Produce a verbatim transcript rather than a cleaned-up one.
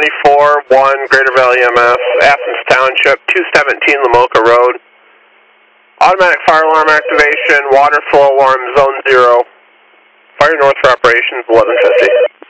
twenty-four one Greater Valley E M S, Athens Township, two seventeen Lamoka Road. Automatic fire alarm activation, water flow alarm, zone zero. Fire north for operations, eleven fifty.